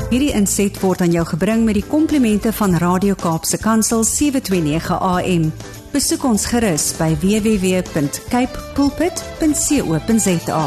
Hierdie inset word aan jou gebring met die komplimente van Radio Kaapse Kansel 729 AM. Besoek ons gerus by www.cape pulpit.co.za.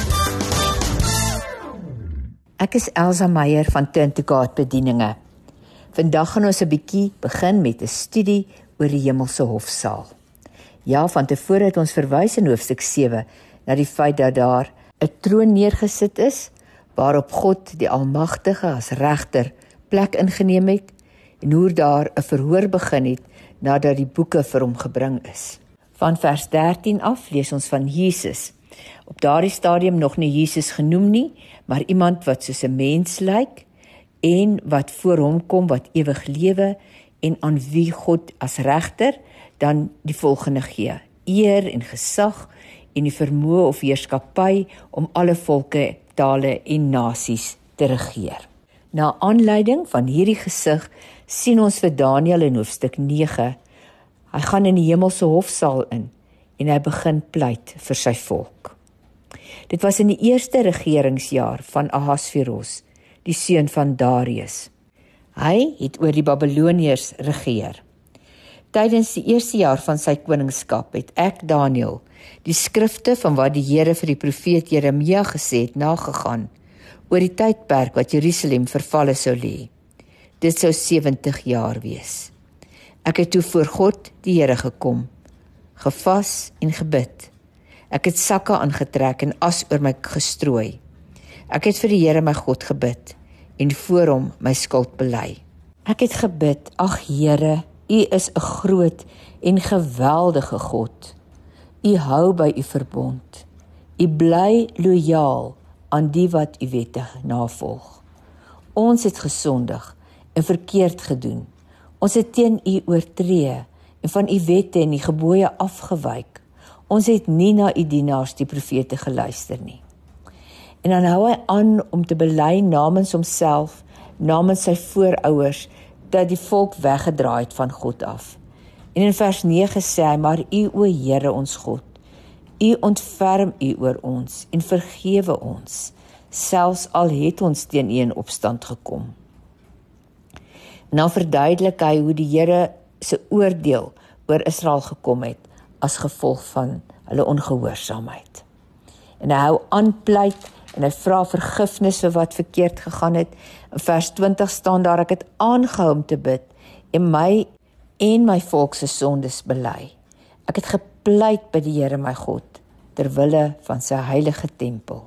Ek is Elsa Meyer van Turn to God Bedieninge. Vandag gaan ons 'n bietjie begin met 'n studie oor die hemelse hofsaal. Ja, van tevore het ons verwys in hoofstuk 7 na die feit dat daar 'n troon neergesit is, waarop God die Almagtige as regter plek ingeneem het, en hoe daar 'n verhoor begin het nadat die boeke vir hom gebring is. Van vers 13 af lees ons van Jesus. Op daardie stadium nog nie Jesus genoem nie, maar iemand wat soos 'n mens lyk, en wat voor hom kom wat ewig lewe, en aan wie God as regter dan die volgende gee: eer en gesag en die vermoë of heerskappy om alle volke, tale en nasies te regeer. Na aanleiding van hierdie gesig sien ons vir Daniël in hoofstuk 9. Hy gaan in die hemelse hofsaal in en hy begin pleit vir sy volk. Dit was in die eerste regeringsjaar van Ahasveros, die seun van Darius. Hy het oor die Babiloniërs regeer. Tydens die eerste jaar van sy koningskap het ek, Daniël, die skrifte van wat die Here vir die profeet Jeremia gesê het nagegaan oor die tydperk wat Jerusalem vervalle sou lê. Dit sou 70 jaar wees. Ek het toe voor God die Here gekom, gevas en gebid. Ek het sakke aangetrek en as oor my gestrooi. Ek het vir die Here my God gebid en voor hom my skuld bely. Ek het gebid: ag Here, U is 'n groot en geweldige God. U hou by U verbond. U bly lojaal aan die wat U wette navolg. Ons het gesondig en verkeerd gedoen. Ons het teen U oortree en van U wette en die gebooie afgewyk. Ons het nie na U dienaars die profete geluister nie. En dan hou hy aan om te bely namens homself, namens sy voorouers, dat die volk weggedraai het van God af. En in vers 9 sê hy: maar U, o Here ons God, U ontferm U oor ons en vergewe ons, selfs al het ons teen U in opstand gekom. En dan verduidelik hy hoe die Here se oordeel oor Israel gekom het as gevolg van hulle ongehoorsaamheid. En hy hou aan pleit en hy vra vergifnis vir wat verkeerd gegaan het. In vers 20 staan daar: ek het aangehou om te bid en my volk se sondes bely. Ek het gepleit by die Here my God ter wille van sy heilige tempel.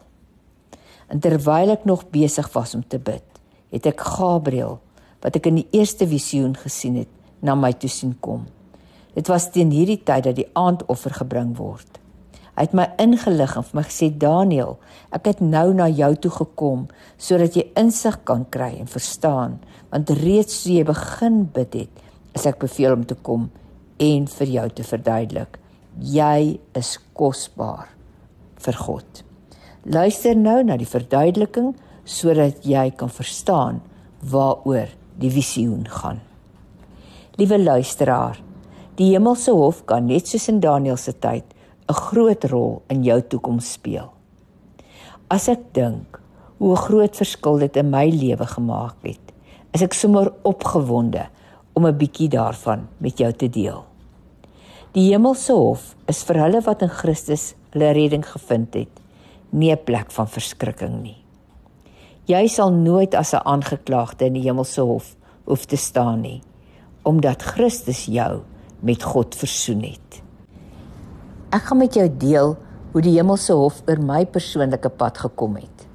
En terwyl ek nog besig was om te bid, het ek Gabriël, wat ek in die eerste visioen gesien het, na my toe sien kom. Dit was teen hierdie tyd dat die aandoffer gebring word. Hy het my ingelig en vir my gesê: Daniël, ek het nou na jou toe gekom, sodat jy insig kan kry en verstaan, want reeds toe jy begin bid het, is ek beveel om te kom en vir jou te verduidelik. Jy is kosbaar vir God. Luister nou na die verduideliking, sodat jy kan verstaan waaroor die visioen gaan. Liewe luisteraar, die hemelse hof kan net soos in Daniël se tyd 'n groot rol in jou toekoms speel. As ek dink hoe 'n groot verskil dit in my lewe gemaak het, is ek sommer opgewonde om 'n bietjie daarvan met jou te deel. Die hemelse hof is vir hulle wat in Christus hulle redding gevind het, nie 'n plek van verskrikking nie. Jy sal nooit as 'n aangeklaagde in die hemelse hof hoef te staan nie, omdat Christus jou met God versoen het. Ek gaan met jou deel hoe die hemelse hof oor my persoonlike pad gekom het.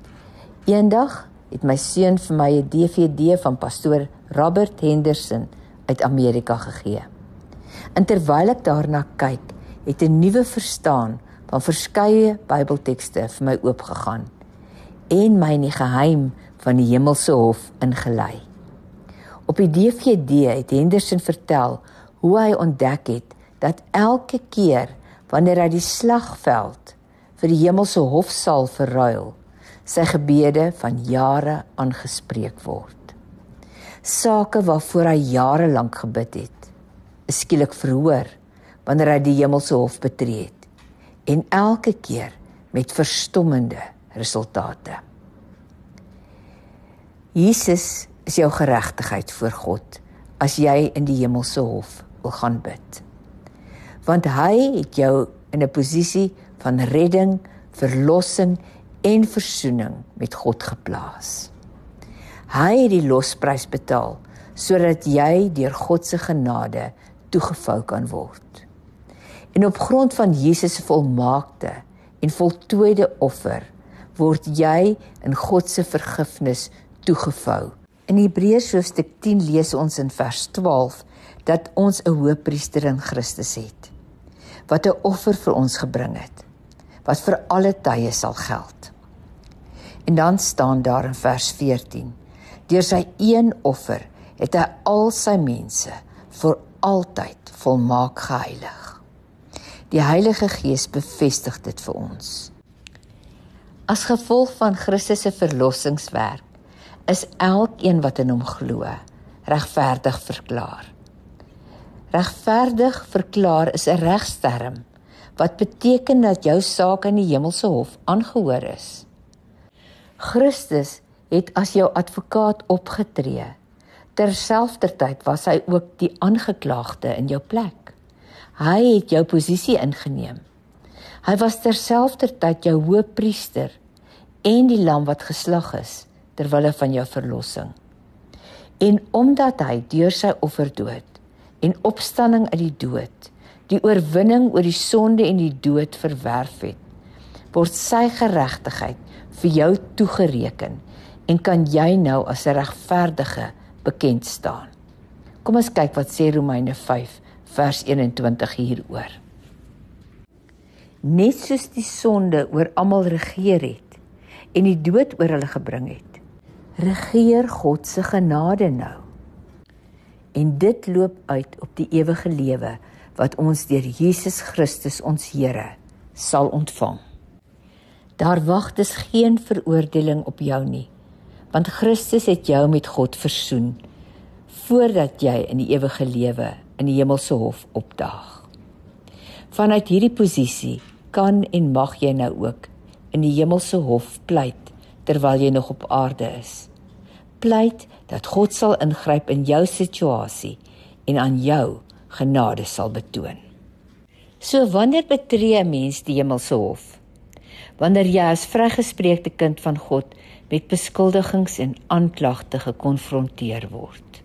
Eendag het my seun vir my 'n DVD van pastoor Robert Henderson uit Amerika gegee. En terwyl ek daarna kyk, het 'n nuwe verstaan van verskeie Bybeltekste vir my oopgegaan en my in die geheim van die hemelse hof ingelei. Op die DVD het Henderson vertel hoe hy ontdek het dat elke keer wanneer hy die slagveld vir die hemelse hofsaal verruil, sy gebede van jare aangespreek word. Sake waarvoor hy jare lank gebid het, is skielik verhoor wanneer hy die hemelse hof betree het, en elke keer met verstommende resultate. Jesus is jou geregtigheid voor God, as jy in die hemelse hof wil gaan bid. Want hy het jou in 'n posisie van redding, verlossing en versoening met God geplaas. Hy het die losprys betaal, sodat jy deur God se genade toegevou kan word. En op grond van Jesus se volmaakte en voltooide offer, word jy in God se vergifnis toegevou. In Hebreërs hoofstuk 10 lees ons in vers 12 dat ons 'n hoëpriester in Christus het, wat 'n offer vir ons gebring het, wat vir alle tye sal geld. En dan staan daar in vers 14, deur sy een offer het hy al sy mense vir altyd volmaak geheilig. Die Heilige Gees bevestig dit vir ons. As gevolg van Christus se verlossingswerk is elkeen wat in hom glo regverdig verklaar. Regverdig verklaar is 'n regsterm wat beteken dat jou saak in die hemelse hof aangehoor is. Christus het as jou advokaat opgetree. Terselfdertyd was hy ook die aangeklaagde in jou plek. Hy het jou posisie ingeneem. Hy was terselfdertyd jou hoëpriester en die lam wat geslag is ter wille van jou verlossing. En omdat hy deur sy offerdood en opstanding uit die dood die oorwinning oor die sonde en die dood verwerf het, word sy geregtigheid vir jou toegereken en kan jy nou as 'n regverdige bekend staan. Kom ons kyk wat sê Romeine 5 vers 21 hieroor. Net soos die sonde oor almal regeer het en die dood oor hulle gebring het, regeer God se genade nou. En dit loop uit op die ewige lewe wat ons deur Jesus Christus ons Here sal ontvang. Daar wag dus geen veroordeling op jou nie, want Christus het jou met God versoen, voordat jy in die ewige lewe in die hemelse hof opdaag. Vanuit hierdie posisie kan en mag jy nou ook in die hemelse hof pleit, terwyl jy nog op aarde is. Pleit dat God sal ingryp in jou situasie en aan jou genade sal betoon. So wanneer betree 'n mens die hemelse hof? Wanneer jy as vrygespreekte kind van God met beskuldigings en aanklagte gekonfronteer word.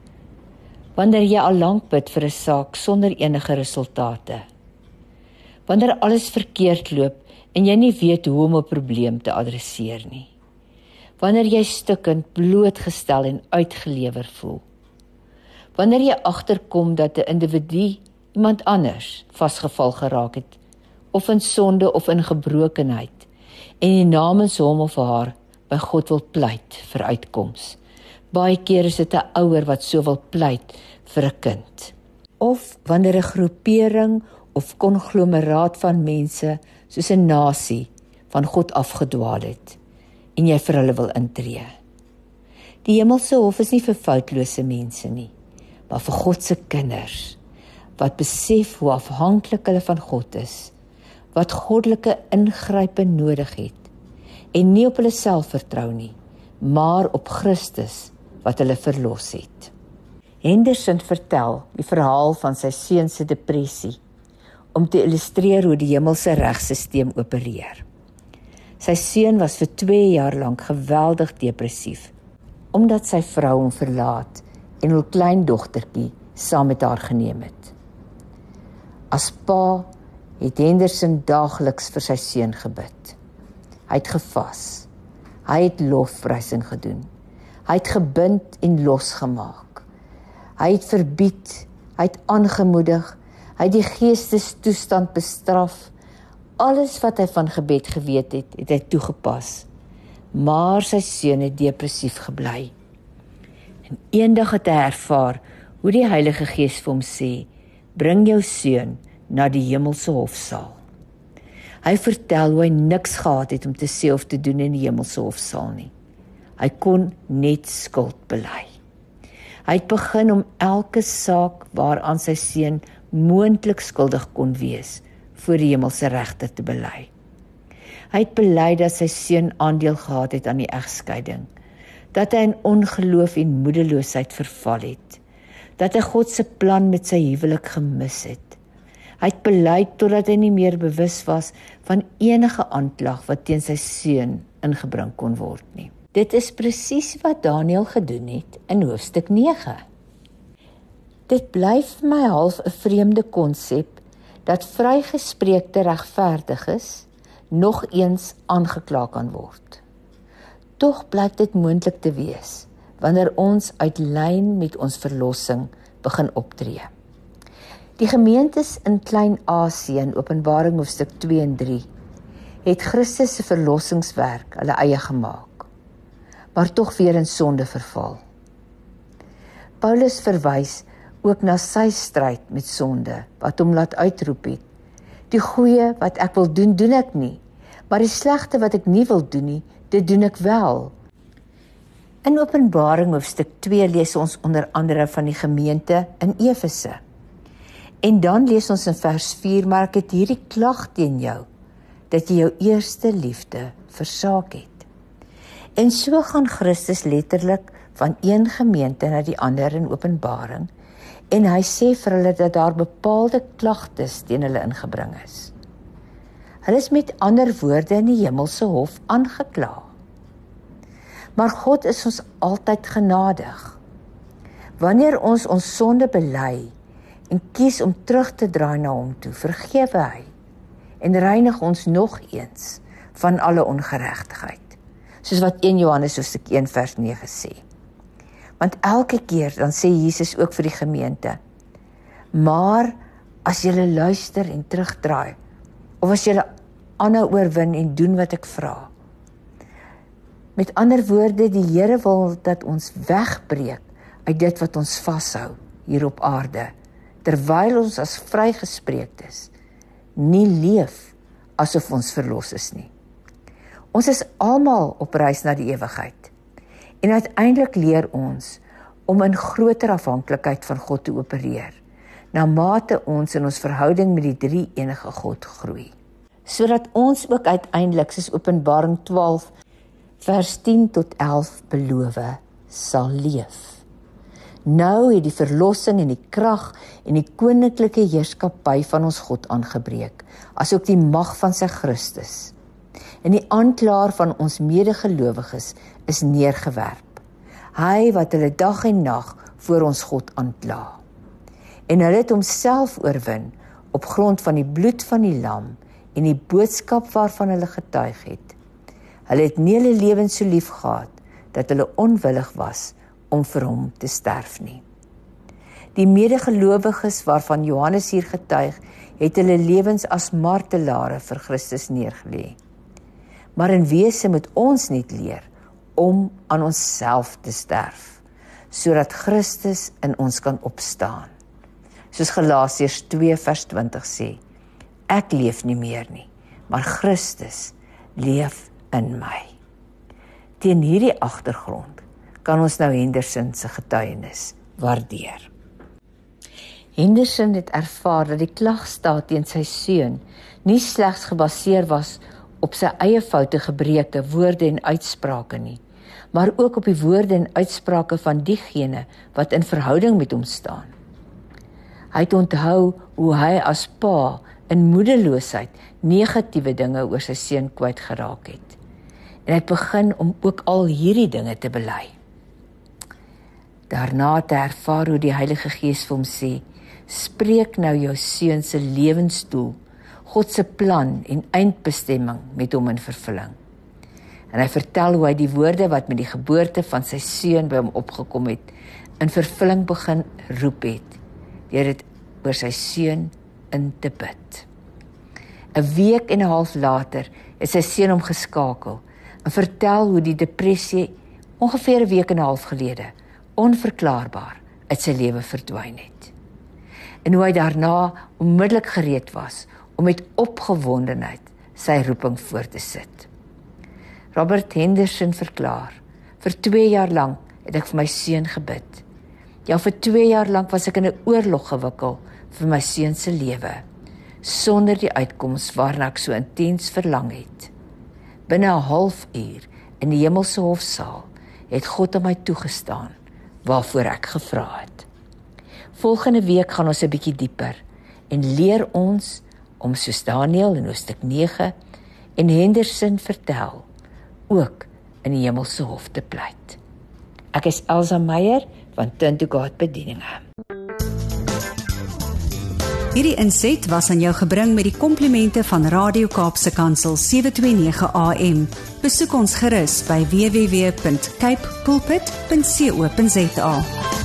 Wanneer jy al lank bid vir 'n saak sonder enige resultate. Wanneer alles verkeerd loop en jy nie weet hoe om 'n probleem te adresseer nie. Wanneer jy stukkend, blootgestel en uitgelewer voel. Wanneer jy agterkom dat 'n individu iemand anders vasgeval geraak het, of in sonde of in gebrokenheid, en die namens hom of haar by God wil pleit vir uitkoms. Baie keer is dit 'n ouer wat so wil pleit vir 'n kind. Of wanneer 'n groepering of konglomeraat van mense, soos 'n nasie, van God afgedwaal het, en jy vir hulle wil intree. Die hemelse hof is nie vir foutlose mense nie, maar vir God se kinders, wat besef hoe afhanklik hulle van God is, wat goddelike ingrype nodig het, en nie op hulle self vertrou nie, maar op Christus, wat hulle verlos het. Henderson vertel die verhaal van sy seun se depressie, om te illustreer hoe die hemelse regstelsel opereer. Sy seun was vir 2 jaar lank geweldig depressief, omdat sy vrou hom verlaat en hul kleindogtertjie saam met haar geneem het. As pa het Henderson daagliks vir sy seun gebid. Hy het gevas, hy het lofprysing gedoen, hy het gebind en losgemaak, hy het verbied, hy het aangemoedig, hy het die geestestoestand bestraf. Alles wat hy van gebed geweet het, het hy toegepas. Maar sy seun het depressief gebly. En eendag het hy ervaar hoe die Heilige Gees vir hom sê, bring jou seun na die hemelse hofsaal. Hy vertel hoe hy niks gehad het om te sê of te doen in die hemelse hofsaal nie. Hy kon net skuld bely. Hy het begin om elke saak waaraan sy seun moontlik skuldig kon wees, voor die hemelse regter te bely. Hy het bely dat sy seun aandeel gehad het aan die egskeiding, dat hy in ongeloof en moedeloosheid verval het, dat hy God se plan met sy huwelik gemis het. Hy het bely totdat hy nie meer bewus was van enige aanklag wat teen sy seun ingebring kon word nie. Dit is presies wat Daniël gedoen het in hoofstuk 9. Dit bly vir my half 'n vreemde konsep dat vrygespreekte regverdiges nog eens aangekla kan word. Tog blyk dit moontlik te wees wanneer ons uit lyn met ons verlossing begin optree. Die gemeentes in Klein-Asië in Openbaring hoofstuk 2 en 3 het Christus se verlossingswerk hulle eie gemaak, maar tog weer in sonde verval. Paulus verwys ook na sy stryd met sonde, wat hom laat uitroep het: die goeie wat ek wil doen, doen ek nie, maar die slegte wat ek nie wil doen nie, dit doen ek wel. In Openbaring hoofstuk 2 lees ons onder andere van die gemeente in Efese. En dan lees ons in vers 4, maar ek het hierdie klag teen jou, dat jy jou eerste liefde versaak het. En so gaan Christus letterlik van een gemeente na die ander in Openbaring, en hy sê vir hulle dat daar bepaalde klagtes teen hulle ingebring is. Hulle is met ander woorde in die hemelse hof aangekla. Maar God is ons altyd genadig. Wanneer ons sonde bely en kies om terug te draai na hom toe, vergewe hy en reinig ons nog eens van alle ongeregtigheid. Soos wat 1 Johannes hoofstuk 1 vers 9 sê. Want elke keer dan sê Jesus ook vir die gemeente: maar as julle luister en terugdraai, of as julle aanhou oorwin en doen wat ek vra. Met ander woorde, die Here wil dat ons wegbreek uit dit wat ons vashou hier op aarde, terwyl ons as vrygespreektes nie leef asof ons verlos is nie. Ons is almal op reis na die ewigheid. En uiteindelik leer ons om in groter afhanklikheid van God te opereer, na mate ons in ons verhouding met die drie enige God groei. Sodat ons ook uiteindelik, soos Openbaring 12, vers 10 tot 11 beloof, sal leef. Nou het die verlossing en die krag en die koninklike heerskappy van ons God aangebreek, asook die mag van sy Christus. En die aanklaer van ons medegelowiges is neergewerp. Hy wat hulle dag en nag voor ons God aankla. En hulle het homself oorwin op grond van die bloed van die lam en die boodskap waarvan hulle getuig het. Hulle het nie hulle lewens so lief gehad dat hulle onwillig was om vir hom te sterf nie. Die medegelowiges waarvan Johannes hier getuig, het hulle lewens as martelare vir Christus neergelê. Maar in wese moet ons net leer om aan onsself te sterf, sodat Christus in ons kan opstaan. Soos Galasiërs 2 vers 20 sê, ek leef nie meer nie, maar Christus leef in my. Teen hierdie agtergrond kan ons nou Henderson se getuienis waardeer. Henderson het ervaar dat die klagstaat teen sy seun nie slegs gebaseer was op sy eie foute, gebreke, woorde en uitsprake nie, maar ook op die woorde en uitsprake van diegene wat in verhouding met hom staan. Hy het onthou hoe hy as pa in moedeloosheid negatiewe dinge oor sy seun kwyt geraak het. En hy het begin om ook al hierdie dinge te bely. Daarna te ervaar hoe die Heilige Gees vir hom sê, spreek nou jou seun se lewensdoel, God se plan en eindbestemming met hom in vervulling. En hy vertel hoe hy die woorde wat met die geboorte van sy seun by hom opgekom het, in vervulling begin roep het, deur dit oor sy seun in te bid. 'n week en 'n half later is sy seun hom geskakel en vertel hoe die depressie ongeveer 'n week en 'n half gelede onverklaarbaar uit sy lewe verdwyn het. En hoe hy daarna onmiddellik gereed was om met opgewondenheid sy roeping voort te sit. Robert Henderson verklaar, vir 2 jaar lank het ek vir my seun gebid. Ja, vir 2 jaar lank was ek in 'n oorlog gewikkel vir my seun se lewe, sonder die uitkoms waarna ek so intens verlang het. Binne 'n halfuur in die hemelse hofsaal het God aan my toegestaan, waarvoor ek gevra het. Volgende week gaan ons 'n bietjie dieper en leer ons om soos Daniël in hoofstuk 9 en Henderson vertel, ook in die hemelse hof te pleit. Ek is Elsa Meyer van Turn to God Bedieninge. Hierdie inset was aan jou gebring met die komplimente van Radio Kaapse Kansel 729 AM. Besoek ons gerus by www.cape pulpit.co.za.